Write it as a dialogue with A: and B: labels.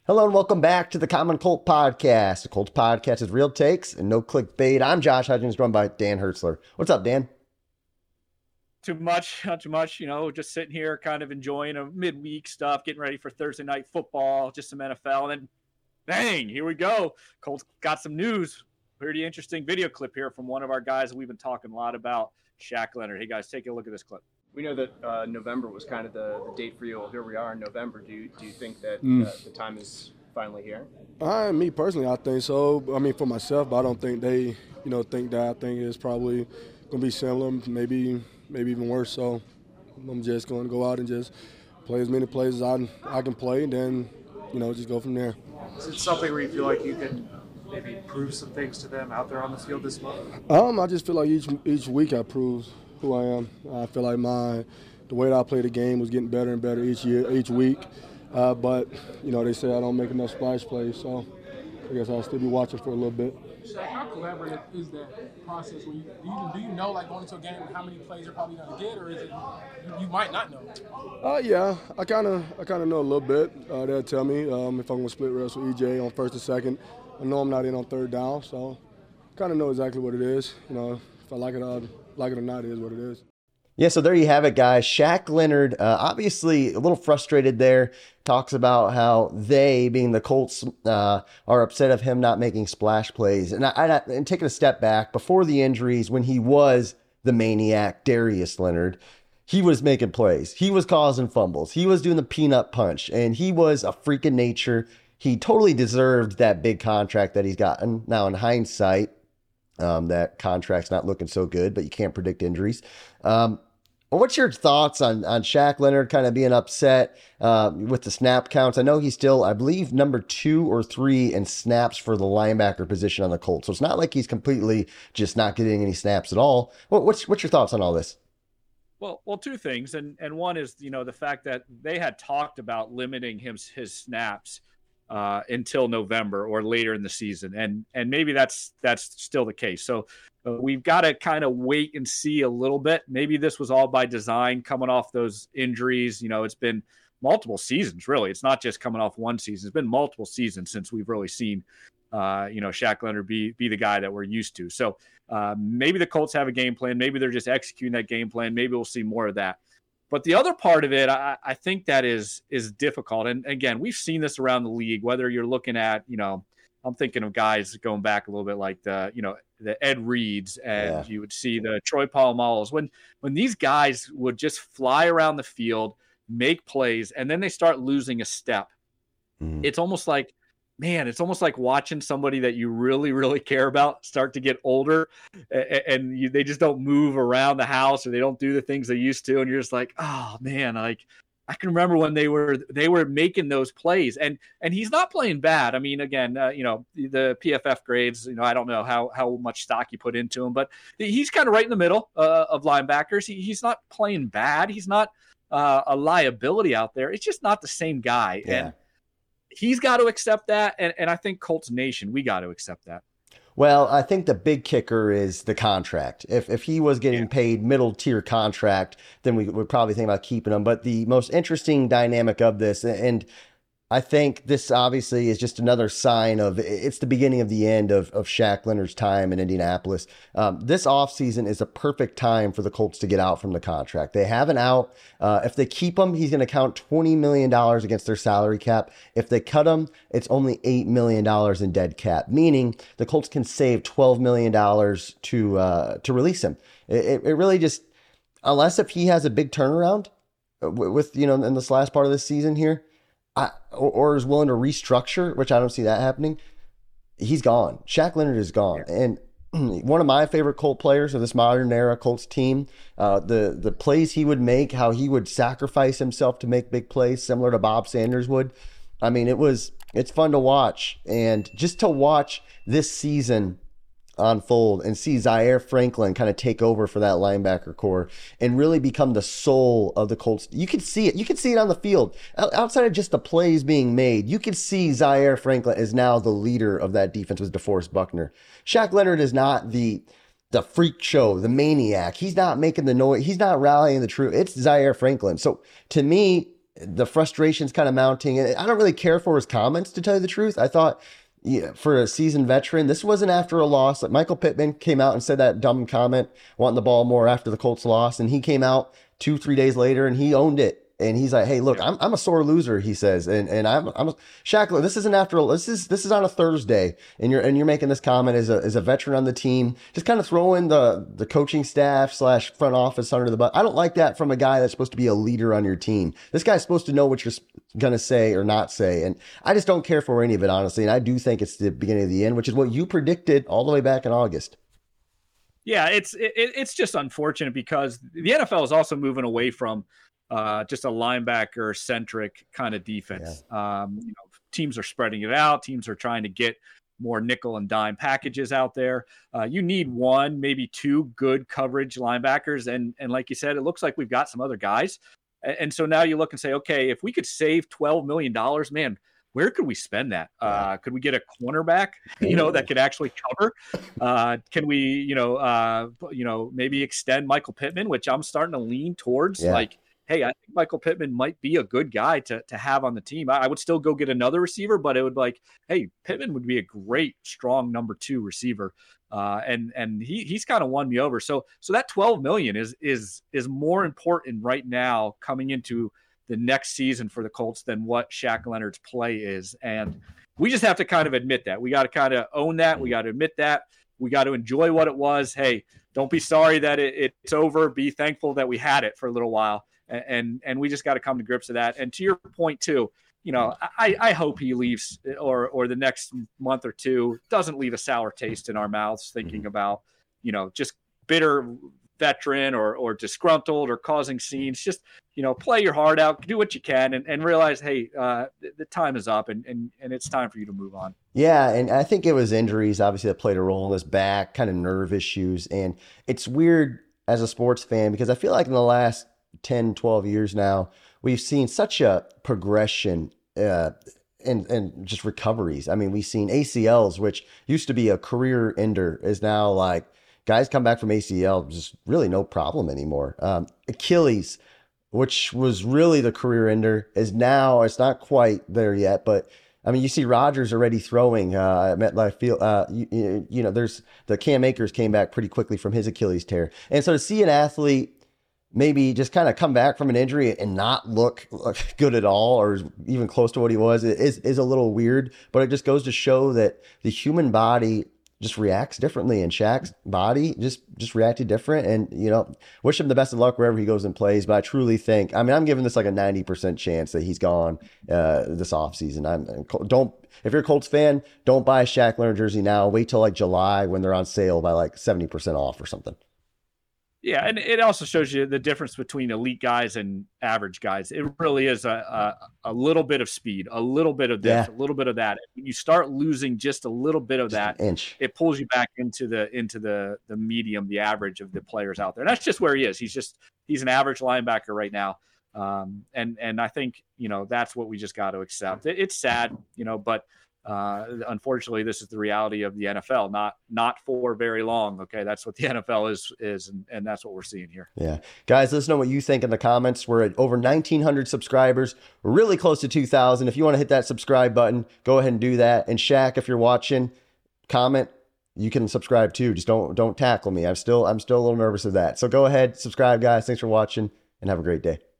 A: Hello and welcome back to the Common Colt Podcast. The Colt Podcast is real takes and no clickbait. I'm Josh Hudgens, joined by Dan Hertzler. What's up, Dan?
B: Too much, not too much, just sitting here kind of enjoying a midweek stuff, getting ready for Thursday night football, just some NFL. And then, bang, here we go. Colts got some news. Pretty interesting video clip here from one of our guys that we've been talking a lot about, Shaq Leonard. Hey, guys, take a look at this clip.
C: We know that November was kind of the date for you. Well, here we are in November. Do you think that the time is finally here?
D: Me personally, I think so. I mean, for myself, but I don't think they, think that. I think it's probably going to be similar, maybe even worse. So I'm just going to go out and just play as many plays as I can play, and then, just go from there.
E: Is it something where you feel like you can maybe prove some things to them out there on the field this month?
D: I just feel like each week I prove who I am. I feel like the way that I play the game was getting better and better each week. But they say I don't make enough splash plays, so I guess I'll still be watching for a little bit.
F: Shaq, how collaborative is that process? Do you know, like going into a game, how many plays you're probably going to get, or is it you might not know?
D: Yeah, I kind of know a little bit. They'll tell me if I'm going to split reps with EJ on first and second. I know I'm not in on third down, so kind of know exactly what it is. If I like it or not, it is what it is.
A: Yeah, so there you have it, guys. Shaq Leonard, obviously a little frustrated there, talks about how they, being the Colts, are upset of him not making splash plays. And taking a step back, before the injuries, when he was the maniac, Darius Leonard, he was making plays. He was causing fumbles. He was doing the peanut punch, and he was a freak of nature. He totally deserved that big contract that he's gotten. Now, in hindsight, that contract's not looking so good, but you can't predict injuries. What's your thoughts on Shaq Leonard kind of being upset with the snap counts? I know he's still, I believe, number 2 or 3 in snaps for the linebacker position on the Colts. So it's not like he's completely just not getting any snaps at all. What's your thoughts on all this?
B: Well, two things. And one is, the fact that they had talked about limiting his snaps until November or later in the season. And maybe that's still the case. So we've got to kind of wait and see a little bit. Maybe this was all by design coming off those injuries. It's been multiple seasons, really. It's not just coming off one season. It's been multiple seasons since we've really seen, Shaq Leonard be the guy that we're used to. So maybe the Colts have a game plan. Maybe they're just executing that game plan. Maybe we'll see more of that. But the other part of it, I think that is difficult. And again, we've seen this around the league, whether you're looking at, I'm thinking of guys going back a little bit like the Ed Reeds, and you would see the Troy Polamalu's. When these guys would just fly around the field, make plays, and then they start losing a step. It's almost like, watching somebody that you really, really care about start to get older, and they just don't move around the house, or they don't do the things they used to. And you're just like, oh man, like I can remember when they were making those plays, and he's not playing bad. I mean, again, the PFF grades, I don't know how much stock you put into him, but he's kind of right in the middle of linebackers. He's not playing bad. He's not a liability out there. It's just not the same guy.
A: Yeah.
B: And he's got to accept that. And I think Colts Nation, we got to accept that.
A: Well, I think the big kicker is the contract. If he was getting paid middle tier contract, then we would probably think about keeping him. But the most interesting dynamic of this, and I think this obviously is just another sign of it's the beginning of the end of Shaq Leonard's time in Indianapolis. This offseason is a perfect time for the Colts to get out from the contract. They have an out. If they keep him, he's going to count $20 million against their salary cap. If they cut him, it's only $8 million in dead cap, meaning the Colts can save $12 million to release him. It really just, unless if he has a big turnaround with, in this last part of this season here, or is willing to restructure, which I don't see that happening, he's gone. Shaq Leonard is gone. Yeah. And one of my favorite Colt players of this modern era Colts team, the plays he would make, how he would sacrifice himself to make big plays, similar to Bob Sanders would. I mean, it's fun to watch. And just to watch this season unfold and see Zaire Franklin kind of take over for that linebacker core and really become the soul of the Colts. You can see it. You can see it on the field. Outside of just the plays being made, you can see Zaire Franklin is now the leader of that defense with DeForest Buckner. Shaq Leonard is not the freak show, the maniac. He's not making the noise. He's not rallying the troops. It's Zaire Franklin. So to me, the frustration's kind of mounting. And I don't really care for his comments, to tell you the truth. I thought, for a seasoned veteran, this wasn't after a loss. Like Michael Pittman came out and said that dumb comment, wanting the ball more after the Colts lost. And he came out 2-3 days later and he owned it. And he's like, hey, look, I'm a sore loser, he says. And I'm Shaq, this isn't after, this is on a Thursday. And you're making this comment as a veteran on the team, just kind of throwing the coaching staff / front office under the bus. I don't like that from a guy that's supposed to be a leader on your team. This guy's supposed to know what you're going to say or not say. And I just don't care for any of it, honestly. And I do think it's the beginning of the end, which is what you predicted all the way back in August.
B: Yeah, it's just unfortunate because the NFL is also moving away from just a linebacker centric kind of defense. Yeah. Teams are spreading it out. Teams are trying to get more nickel and dime packages out there. You need one, maybe two good coverage linebackers. And like you said, it looks like we've got some other guys. And so now you look and say, okay, if we could save $12 million, man, where could we spend that? Could we get a cornerback, that could actually cover? Can we, maybe extend Michael Pittman, which I'm starting to lean towards hey, I think Michael Pittman might be a good guy to have on the team. I would still go get another receiver, but it would hey, Pittman would be a great, strong number 2 receiver. And he's kind of won me over. So that $12 million is more important right now coming into the next season for the Colts than what Shaq Leonard's play is. And we just have to kind of admit that. We got to kind of own that. We got to admit that. We got to enjoy what it was. Hey, don't be sorry that it's over. Be thankful that we had it for a little while. And we just got to come to grips with that. And to your point too, I hope he leaves or the next month or two doesn't leave a sour taste in our mouths thinking about, just bitter veteran or disgruntled or causing scenes. Just, play your heart out, do what you can and realize, hey, the time is up and it's time for you to move on.
A: Yeah. And I think it was injuries, obviously, that played a role in his back, kind of nerve issues. And it's weird as a sports fan because I feel like in the last 10, 12 years now, we've seen such a progression and just recoveries. I mean, we've seen ACLs, which used to be a career ender, is now like guys come back from ACL, just really no problem anymore. Achilles, which was really the career ender, is now, it's not quite there yet, but I mean, you see Rodgers already throwing at MetLife Field. There's the Cam Akers came back pretty quickly from his Achilles tear. And so to see an athlete maybe just kind of come back from an injury and not look good at all or even close to what he was is a little weird, but it just goes to show that the human body just reacts differently, and Shaq's body just reacted different. And, wish him the best of luck wherever he goes and plays. But I truly think, I'm giving this like a 90% chance that he's gone this offseason. If you're a Colts fan, don't buy a Shaq Leonard jersey now. Wait till like July when they're on sale by like 70% off or something.
B: Yeah, and it also shows you the difference between elite guys and average guys. It really is a little bit of speed, a little bit of this, a little bit of that. When you start losing just a little bit of that, it pulls you back into the medium, the average of the players out there. And that's just where he is. He's an average linebacker right now. And I think, that's what we just got to accept. It's sad, but unfortunately, this is the reality of the NFL. Not for very long. Okay, that's what the NFL is, and that's what we're seeing here.
A: Yeah, guys, let us know what you think in the comments. We're at over 1,900 subscribers. We're really close to 2,000. If you want to hit that subscribe button, go ahead and do that. And Shaq, if you're watching, comment. You can subscribe too. Just don't tackle me. I'm still a little nervous of that. So go ahead, subscribe, guys. Thanks for watching, and have a great day.